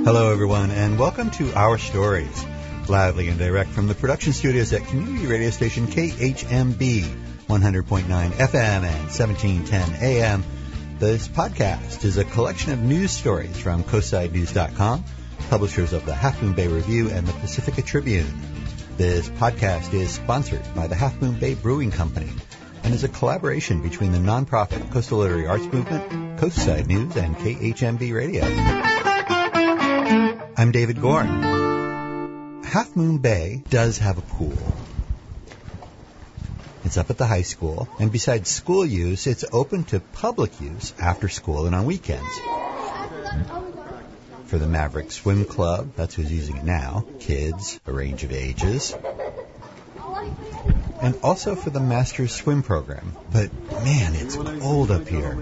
Hello, everyone, and welcome to Our Stories, loudly and direct from the production studios at community radio station KHMB, 100.9 FM and 1710 AM. This podcast is a collection of news stories from CoastsideNews.com, publishers of the Half Moon Bay Review and the Pacifica Tribune. This podcast is sponsored by the Half Moon Bay Brewing Company and is a collaboration between the nonprofit Coastal Literary Arts Movement, Coastside News, and KHMB Radio. I'm David Gorn. Half Moon Bay does have a pool. It's up at the high school, and besides school use, it's open to public use after school and on weekends. For the Maverick Swim Club, that's who's using it now, kids, a range of ages. And also for the Masters Swim Program. But, man, it's cold up here.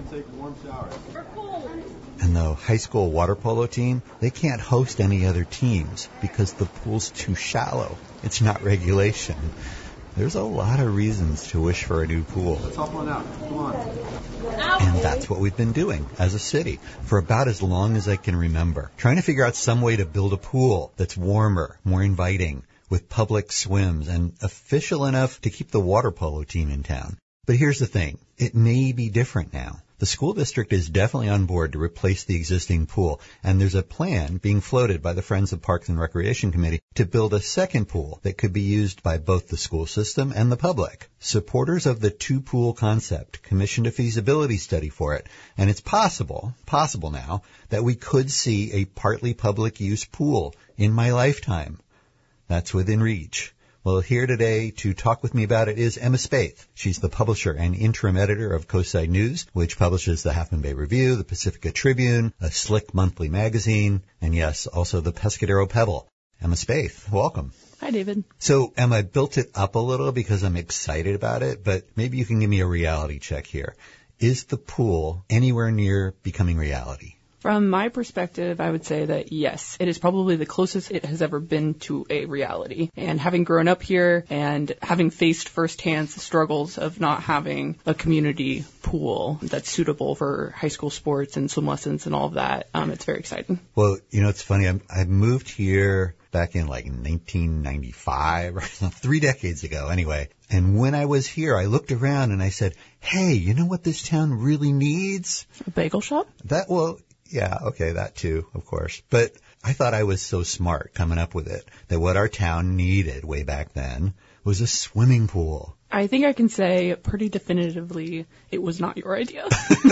And the high school water polo team, they can't host any other teams because the pool's too shallow. It's not regulation. There's a lot of reasons to wish for a new pool. Let's hop on out. Come on. And that's what we've been doing as a city for about as long as I can remember. Trying to figure out some way to build a pool that's warmer, more inviting, with public swims and official enough to keep the water polo team in town. But here's the thing. It may be different now. The school district is definitely on board to replace the existing pool, and there's a plan being floated by the Friends of Parks and Recreation Committee to build a second pool that could be used by both the school system and the public. Supporters of the two-pool concept commissioned a feasibility study for it, and it's possible now, that we could see a partly public use pool in my lifetime. That's within reach. Well, here today to talk with me about it is Emma Spaeth. She's the publisher and interim editor of Coastside News, which publishes the Half Moon Bay Review, the Pacifica Tribune, a slick monthly magazine, and yes, also the Pescadero Pebble. Emma Spaeth, welcome. Hi, David. So, Emma, I built it up a little because I'm excited about it, but maybe you can give me a reality check here. Is the pool anywhere near becoming reality? From my perspective, I would say that yes, it is probably the closest it has ever been to a reality. And having grown up here and having faced firsthand the struggles of not having a community pool that's suitable for high school sports and swim lessons and all of that, it's very exciting. Well, you know, it's funny. I moved here back in like 1995, or 3 decades ago anyway. And when I was here, I looked around and I said, hey, you know what this town really needs? A bagel shop? Yeah, okay, that too, of course. But I thought I was so smart coming up with it that what our town needed way back then was a swimming pool. I think I can say pretty definitively it was not your idea.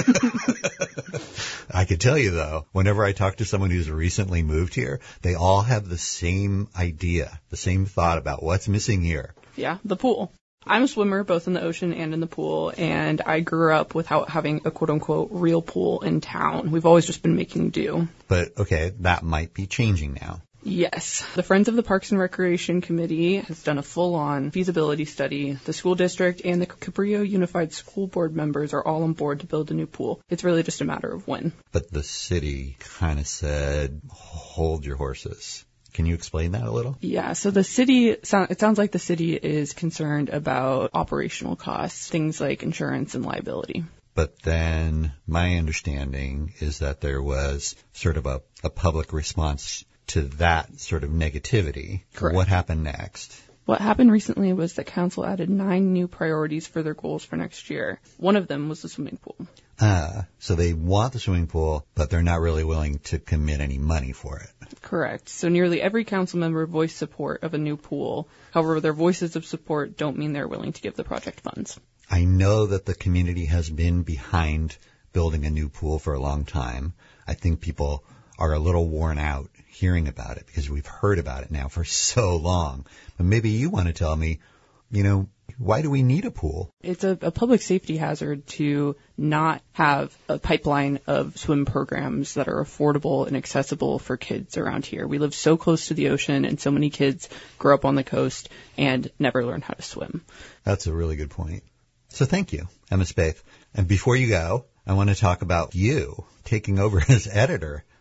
I could tell you, though, whenever I talk to someone who's recently moved here, they all have the same idea, the same thought about what's missing here. Yeah, the pool. I'm a swimmer both in the ocean and in the pool, and I grew up without having a quote-unquote real pool in town. We've always just been making do. But, okay, that might be changing now. Yes. The Friends of the Parks and Recreation Committee has done a full-on feasibility study. The school district and the Cabrillo Unified School Board members are all on board to build a new pool. It's really just a matter of when. But the city kind of said, hold your horses. Can you explain that a little? Yeah, so the city, it sounds like the city is concerned about operational costs, things like insurance and liability. But then my understanding is that there was sort of a public response to that sort of negativity. Correct. What happened next? What happened recently was that council added 9 new priorities for their goals for next year. One of them was the swimming pool. So they want the swimming pool, but they're not really willing to commit any money for it. Correct. So nearly every council member voiced support of a new pool. However, their voices of support don't mean they're willing to give the project funds. I know that the community has been behind building a new pool for a long time. I think people are a little worn out hearing about it because we've heard about it now for so long. But maybe you want to tell me, you know, why do we need a pool? It's a public safety hazard to not have a pipeline of swim programs that are affordable and accessible for kids around here. We live so close to the ocean, and so many kids grow up on the coast and never learn how to swim. That's a really good point. So thank you, Emma Spaeth. And before you go, I want to talk about you taking over as editor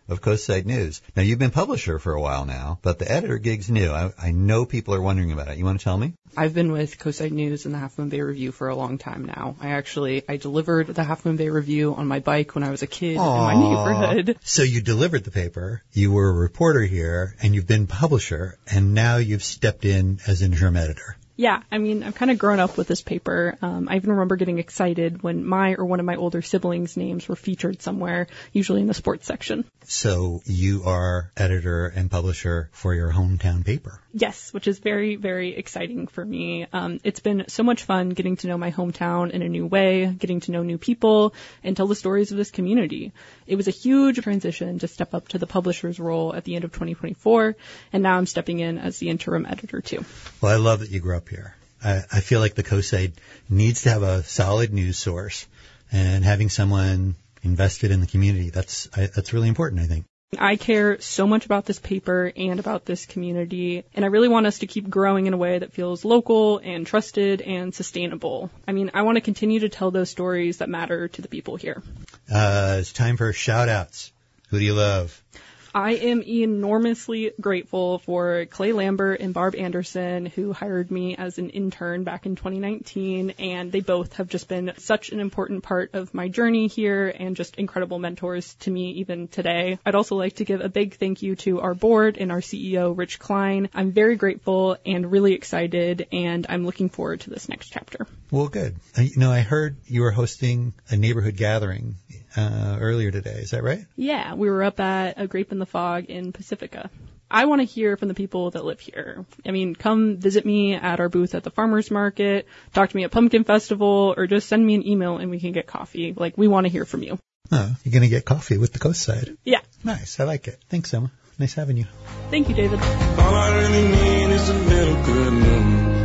of Coastside News. Now, you've been publisher for a while now, but the editor gig's new. I know people are wondering about it. You want to tell me? I've been with Coastside News and the Half Moon Bay Review for a long time now. I delivered the Half Moon Bay Review on my bike when I was a kid in my neighborhood. So you delivered the paper, you were a reporter here, and you've been publisher, and now you've stepped in as interim editor. Yeah, I mean, I've kind of grown up with this paper. I even remember getting excited when my or one of my older siblings' names were featured somewhere, usually in the sports section. So you are editor and publisher for your hometown paper. Yes, which is very, very exciting for me. It's been so much fun getting to know my hometown in a new way, getting to know new people, and tell the stories of this community. It was a huge transition to step up to the publisher's role at the end of 2024, and now I'm stepping in as the interim editor too. Well, I love that you grew up here. I feel like the Coastside needs to have a solid news source, and having someone invested in the community, that's really important, I think. I care so much about this paper and about this community, and I really want us to keep growing in a way that feels local and trusted and sustainable. I mean, I want to continue to tell those stories that matter to the people here. It's time for shout-outs. Who do you love? I am enormously grateful for Clay Lambert and Barb Anderson, who hired me as an intern back in 2019, and they both have just been such an important part of my journey here and just incredible mentors to me even today. I'd also like to give a big thank you to our board and our CEO, Rich Klein. I'm very grateful and really excited, and I'm looking forward to this next chapter. Well, good. I heard you were hosting a neighborhood gathering earlier today. Is that right? Yeah, we were up at A Grape in the Fog in Pacifica. I want to hear from the people that live here. I mean, come visit me at our booth at the farmers market, talk to me at Pumpkin Festival, or just send me an email and we can get coffee. We want to hear from you. Oh, you're going to get coffee with the Coastside. Yeah. Nice. I like it. Thanks, Emma. Nice having you. Thank you, David. All I really need is a little good news.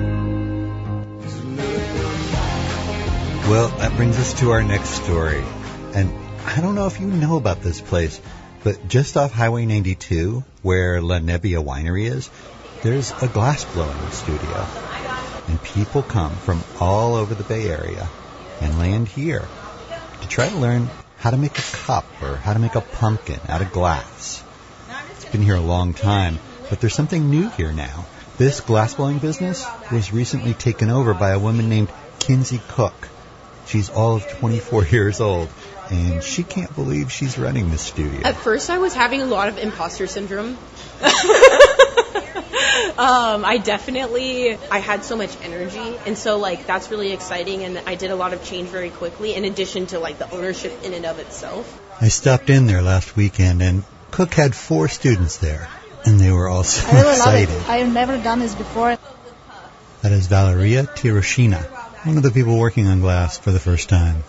Well, that brings us to our next story. And I don't know if you know about this place, but just off Highway 92, where La Nebbia Winery is, there's a glassblowing studio. And people come from all over the Bay Area and land here to try to learn how to make a cup or how to make a pumpkin out of glass. It's been here a long time, but there's something new here now. This glassblowing business was recently taken over by a woman named Kinsey Cook. She's all of 24 years old, and she can't believe she's running this studio. At first, I was having a lot of imposter syndrome. I had so much energy, and so, that's really exciting, and I did a lot of change very quickly, in addition to, the ownership in and of itself. I stopped in there last weekend, and Cook had 4 students there, and they were all so excited. Love it. I've never done this before. That is Valeria Tiroshina, one of the people working on glass for the first time.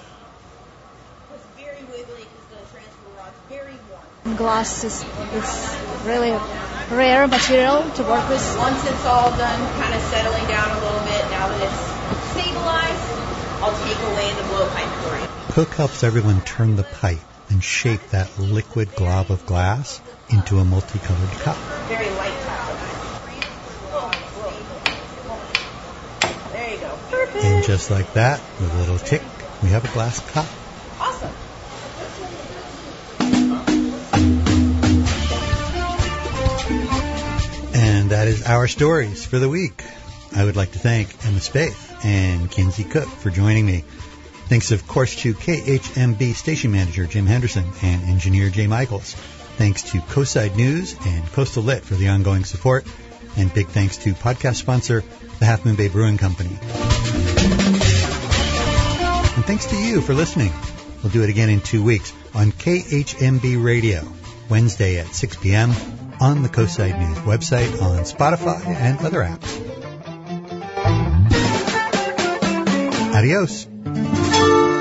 It's very wiggly because the transfer rod's very warm. Glass is really rare material to work with. Once it's all done, kind of settling down a little bit, now that it's stabilized, I'll take away the blowpipe for you. Cook helps everyone turn the pipe and shape that liquid glob of glass into a multicolored cup. Very light cup. There you go. Perfect. And just like that, with a little tick, we have a glass cup. Awesome. And that is our stories for the week. I would like to thank Emma Spaeth and Kinsey Cook for joining me. Thanks, of course, to KHMB station manager Jim Henderson and engineer Jay Michaels. Thanks to Coastside News and Coastal Lit for the ongoing support. And big thanks to podcast sponsor, the Half Moon Bay Brewing Company. And thanks to you for listening. We'll do it again in 2 weeks on KHMB Radio, Wednesday at 6 p.m. on the Coastside News website, on Spotify and other apps. Adios.